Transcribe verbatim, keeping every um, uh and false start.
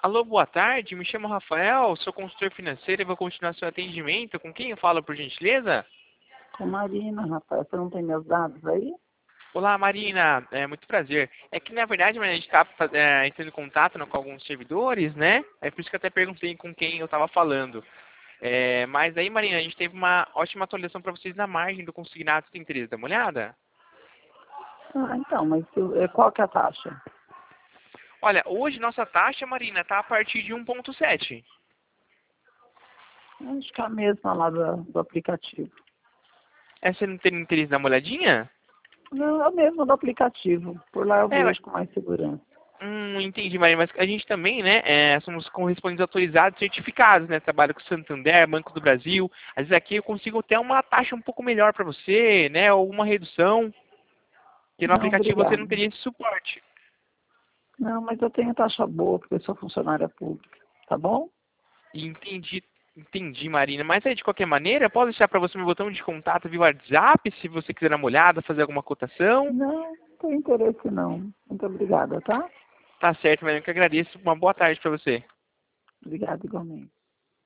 Alô, boa tarde. Me chamo Rafael, sou consultor financeiro e vou continuar seu atendimento. Com quem eu falo, por gentileza? Com Marina, rapaz. Você não tem meus dados aí? Olá, Marina. É muito prazer. É que, na verdade, Marina, a gente está é, entrando em contato, né, com alguns servidores, né? É por isso que eu até perguntei com quem eu estava falando. É, mas aí, Marina, a gente teve uma ótima atualização para vocês na margem do consignado. Você tem interesse? Dá uma olhada? Ah, então, mas se- eh, qual que é a taxa? Olha, hoje nossa taxa, Marina, está a partir de um ponto sete. Acho que é a mesma lá do, do aplicativo. É, você não tem interesse de dar uma olhadinha? Não, é o mesmo do aplicativo. Por lá eu É, mas vejo com mais segurança. Hum, entendi, Maria, mas a gente também, né, é, somos correspondentes autorizados certificados, né, trabalho com o Santander, Banco do Brasil, às vezes aqui eu consigo ter uma taxa um pouco melhor para você, né, ou uma redução, que no Não, aplicativo você obrigada. não teria esse suporte. Não, mas eu tenho taxa boa, porque eu sou funcionária pública. Tá bom? E entendi, entendi, Marina, mas aí de qualquer maneira, eu posso deixar para você meu botão de contato via WhatsApp, se você quiser dar uma olhada, fazer alguma cotação. Não, não tenho interesse não. Muito obrigada, tá? Tá certo, Marina, que eu agradeço, uma boa tarde para você. Obrigada igualmente.